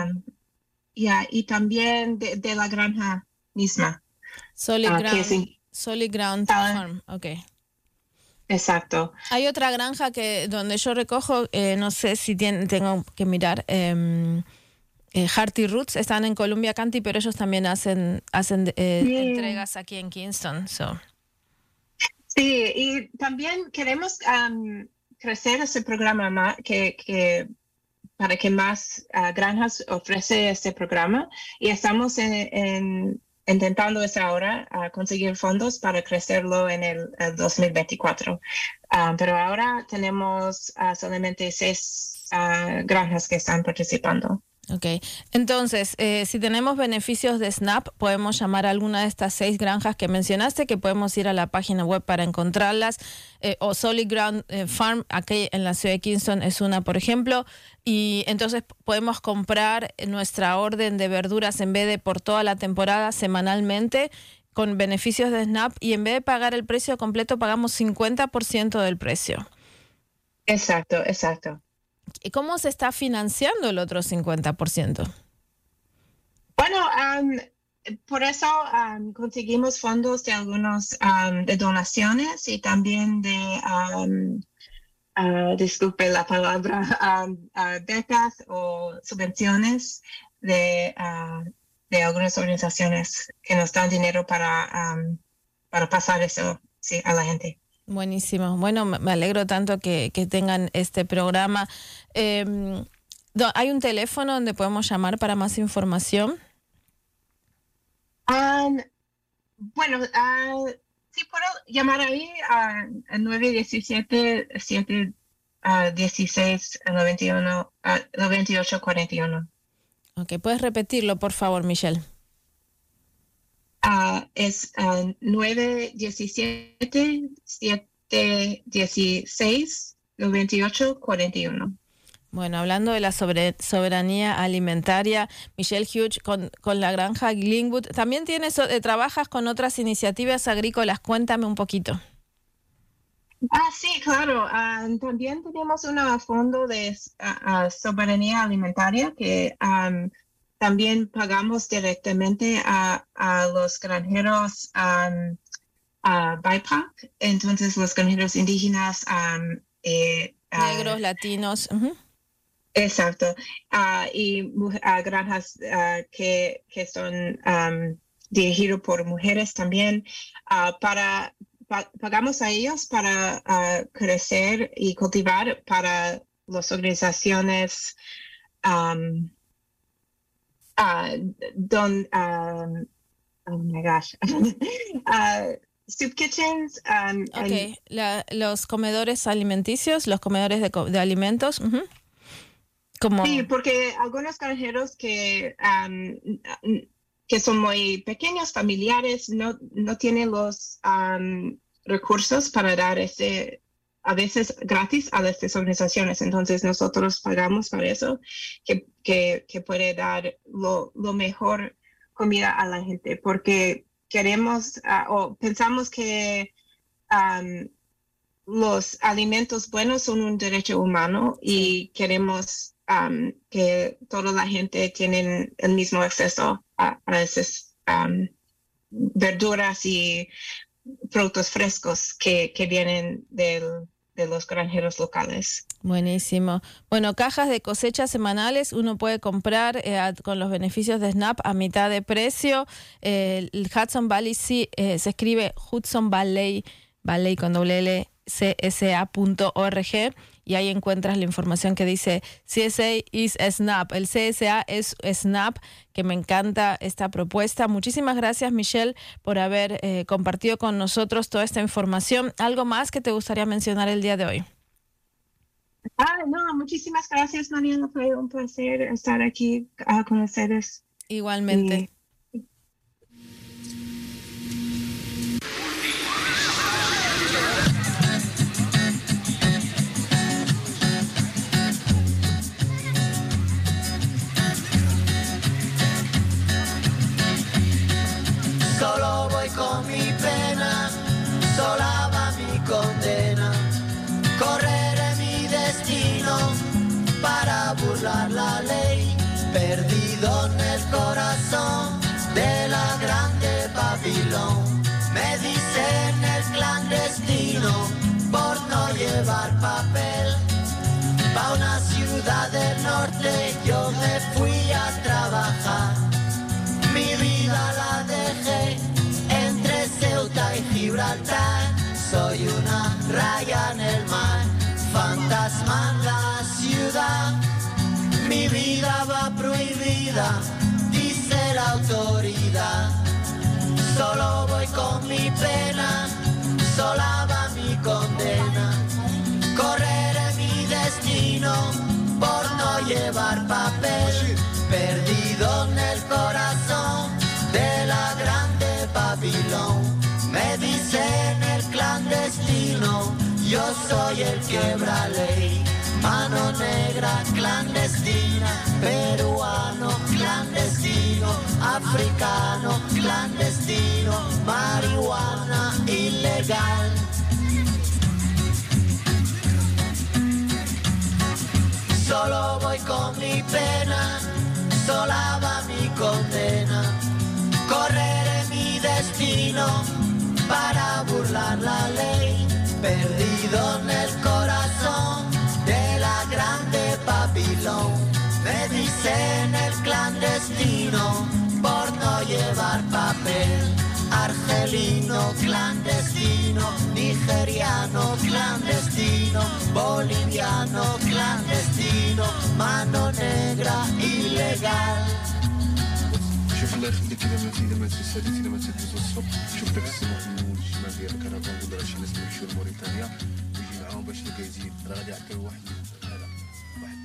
Y también de la granja misma. Solid Ground Farm, ok. Exacto. Hay otra granja donde yo recojo, no sé si tengo que mirar, Hearty Roots, están en Columbia County, pero ellos también hacen entregas aquí en Kingston. Sí, y también queremos crecer ese programa para que más granjas ofrece este programa, y estamos intentando ahora conseguir fondos para crecerlo en el 2024. Pero ahora tenemos solamente 6 granjas que están participando. Ok, entonces, si tenemos beneficios de SNAP, podemos llamar a alguna de estas 6 granjas que mencionaste, que podemos ir a la página web para encontrarlas, o Solid Ground Farm, aquí en la ciudad de Kingston es una, por ejemplo, y entonces podemos comprar nuestra orden de verduras en vez de por toda la temporada semanalmente con beneficios de SNAP, y en vez de pagar el precio completo, pagamos 50% del precio. Exacto. ¿Y cómo se está financiando el otro 50%? Bueno, por eso conseguimos fondos de algunos de donaciones, y también de, disculpe la palabra, becas o subvenciones de algunas organizaciones que nos dan dinero para pasar eso, sí, a la gente. Buenísimo. Bueno, me alegro tanto que tengan este programa. ¿Hay un teléfono donde podemos llamar para más información? Bueno, sí puedo llamar ahí a 917-16-9841. Ok, ¿puedes repetirlo, por favor, Michelle? Es 917-716-9841. Bueno, hablando de la soberanía alimentaria, Michelle Hughes con la granja Glenwood, también trabajas con otras iniciativas agrícolas. Cuéntame un poquito. Sí, claro. También tenemos un fondo de soberanía alimentaria que también pagamos directamente a los granjeros BIPOC, entonces los granjeros indígenas. Negros, latinos. Uh-huh. Exacto. Y granjas que son dirigidas por mujeres también. Pagamos a ellos para crecer y cultivar para las organizaciones oh my gosh. Soup kitchens. Okay, los comedores alimenticios, los comedores de alimentos. Uh-huh. Sí, porque algunos granjeros que son muy pequeños, familiares, no tienen los recursos para dar a veces gratis a estas organizaciones. Entonces nosotros pagamos para eso, que puede dar lo mejor comida a la gente, porque queremos o pensamos que los alimentos buenos son un derecho humano y queremos que toda la gente tiene el mismo acceso a esas verduras y productos frescos que vienen de los granjeros locales. Buenísimo. Bueno, cajas de cosecha semanales uno puede comprar con los beneficios de SNAP a mitad de precio. El Hudson Valley se escribe Hudson Valley con doble L, CSA.org, y ahí encuentras la información que dice CSA is SNAP. El CSA es SNAP, que me encanta esta propuesta. Muchísimas gracias, Michelle, por haber compartido con nosotros toda esta información. ¿Algo más que te gustaría mencionar el día de hoy? No, muchísimas gracias, Mariela. Fue un placer estar aquí con ustedes. Igualmente. Solo voy con mi pena, sola va mi condena. Correré mi destino para burlar la ley, perdido en el corazón de la grande Babilón. Me dicen el clandestino por no llevar papel. Pa' una ciudad del norte yo me fui a trabajar. Mi vida la dejé entre Ceuta y Gibraltar. Soy una raya en el mar, fantasma en la ciudad. Mi vida va prohibida, dice la autoridad. Solo voy con mi pena, sola va mi condena. Correré mi destino por no llevar papel, perdido en el corazón de la grande Babilón. Me dicen el clandestino, yo soy el quiebra ley. Mano negra clandestina, peruano clandestino, africano clandestino, marihuana ilegal. Solo voy con mi pena, sola va mi condena. Correré mi destino para burlar la ley, perdido en el corazón de la grande Babilón. Me dicen el clandestino por no llevar papel. Argelino clandestino, nigeriano clandestino, boliviano clandestino, mano negra ilegal. شوف الله يخليك اذا ما تساليت اذا ما تدوز الصبح شوف داك السماح من الشمال ديال الكرفان ولا شي ناس يمشيو لموريتانيا ويجي معاهم باش يلقى يزيد راه غادي يعطيو واحد هذا واحد.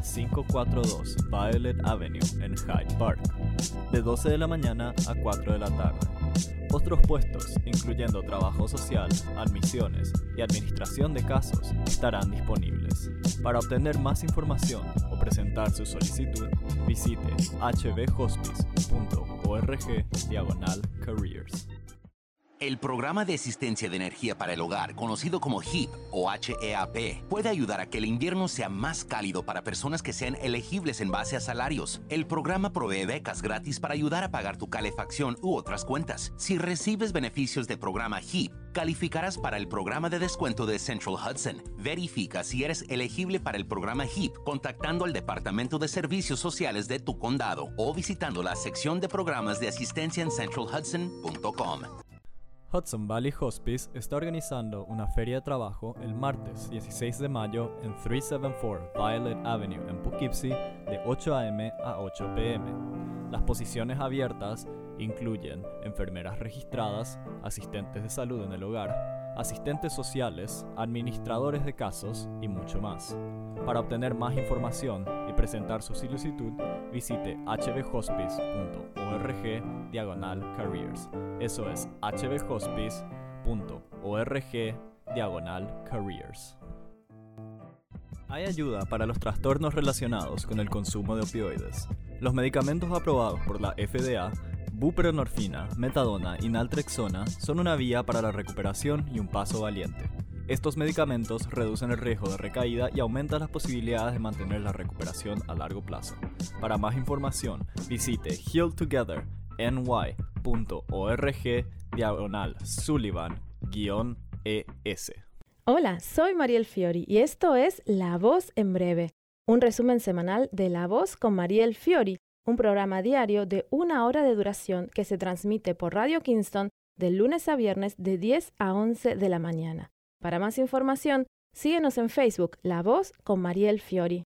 542 Violet Avenue en Hyde Park, de 12 de la mañana a 4 de la tarde. Otros puestos, incluyendo trabajo social, admisiones y administración de casos, estarán disponibles. Para obtener más información o presentar su solicitud, visite hvhospice.org/careers. El Programa de Asistencia de Energía para el Hogar, conocido como HEAP o HEAP, puede ayudar a que el invierno sea más cálido para personas que sean elegibles en base a salarios. El programa provee becas gratis para ayudar a pagar tu calefacción u otras cuentas. Si recibes beneficios del programa HEAP, calificarás para el programa de descuento de Central Hudson. Verifica si eres elegible para el programa HEAP contactando al Departamento de Servicios Sociales de tu condado o visitando la sección de programas de asistencia en centralhudson.com. Hudson Valley Hospice está organizando una feria de trabajo el martes 16 de mayo en 374 Violet Avenue en Poughkeepsie de 8 a.m. a 8 p.m. Las posiciones abiertas incluyen enfermeras registradas, asistentes de salud en el hogar, asistentes sociales, administradores de casos y mucho más. Para obtener más información y presentar su solicitud, visite hvhospice.org/careers. Eso es hvhospice.org/careers. Hay ayuda para los trastornos relacionados con el consumo de opioides. Los medicamentos aprobados por la FDA, buprenorfina, metadona y naltrexona, son una vía para la recuperación y un paso valiente. Estos medicamentos reducen el riesgo de recaída y aumentan las posibilidades de mantener la recuperación a largo plazo. Para más información, visite healtogether.org/Sullivan-ES. Hola, soy Mariel Fiori y esto es La Voz en Breve, un resumen semanal de La Voz con Mariel Fiori, un programa diario de 1 hora de duración que se transmite por Radio Kingston de lunes a viernes de 10 a 11 de la mañana. Para más información, síguenos en Facebook, La Voz con Mariel Fiori.